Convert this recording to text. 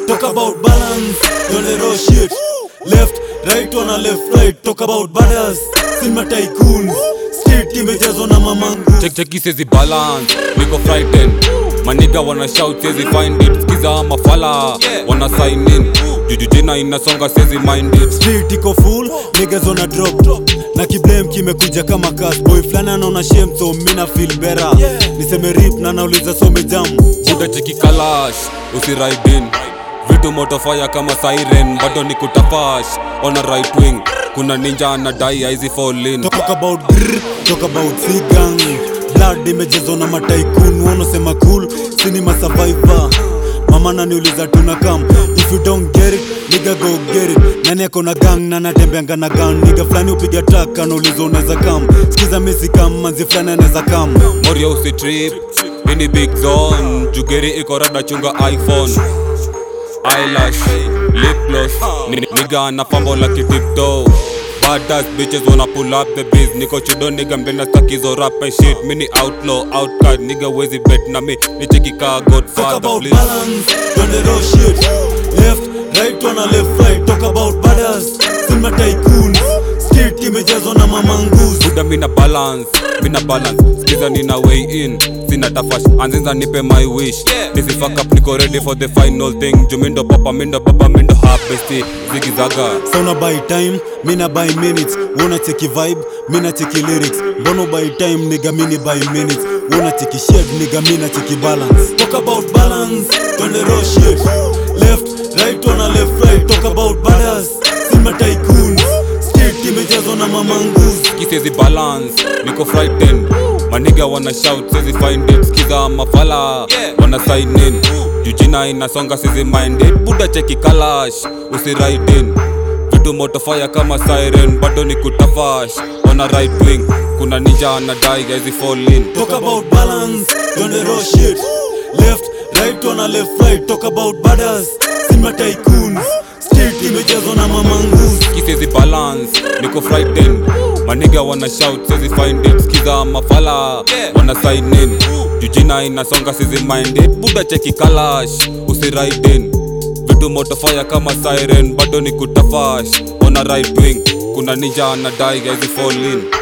Talk about balance, don't let raw shit. Left, right, on a left, right. Talk about badass, Silma tycoons. Street imejazwa na mamangu. Check says balance, niko frightened. Maniga wanna shout says find it. Skiza mafala, wanna sign in. Jujujina inasonga says mind it. Street iko full, niggas wanna drop. Na kiblame kimekuja kama cast. Boy flana naona shame so mina feel better. Niseme rip na nauliza some jam. Buda cheki kalash, usi ride in. Vitu moto fire kama siren. Bado ni kutafash, on a right wing. Kuna ninja anadai haizi fall in. Talk about grrr, talk about sigang. Blood imejazwa na mataikun. Wanasema cool, cinema survivor. Mama naniuliza tunakam. If you don't get it, nigga go get it. Nani yako na gang, nana tembeanga na gun. Nigga flani upiga track, anauliza unaweza kam. Skiza misi kam, manzi flani anaweza kam. Morio usi trip, ini big zone. Jugeri iko rada chunga iPhone. Eyelash, lip gloss. Nigga na fambo like tiptoe. Badass bitches wanna pull up the biz. Niko chudo nigga mbena stakizo rap and shit. Mini outlaw, outcast, nigga wezi bet na me. Nicheki ka Godfather, Talk about please. balance, don't let raw shit. Left, right, on a left, right. Talk about badass, Silma tycoons. Street imejazwa na mamangus. Buda mina balance. Skiza nina way in. Sina tafash, anzinza nipe my wish. Nisi fuck up, niko ready for the final thing. Jumindo papa, mindo harvesti. Ziggy zaga. Sauna buy time, mina buy minutes. Wanna cheki vibe, mina cheki lyrics. Bono buy time, nigga mini buy minutes. Wanna cheki shit, nigga mina cheki balance. Talk about balance, don't let raw shit. Left, right, on a left, right. Talk about badass, Silma tycoons. Street imejazwa na mamangus. Says balance, niko frightened. Maniga wanna shout, says find it. Skiza mafala, wanna sign in. Jujina inasonga says mind it. Buda cheki kalash, usi ride in. Vitu moto fire kama siren. Bado ni kutafash, on a right wing. Kuna ninja anadai haizi fall in. Talk about balance, don't let raw shit. Left, right, on a left, right. Talk about badass, Silma tycoons. Street imejazwa na mamangus. Says balance, niko frightened. Maniga wanna shout, says find it. Skiza mafala, wanna sign in. Jujina inasonga says mind it. Buda cheki kalash, usi ride in. Vitu moto fire kama siren. Bado ni kutafash, on a right wing. Kuna ninja anadai haizi fall in.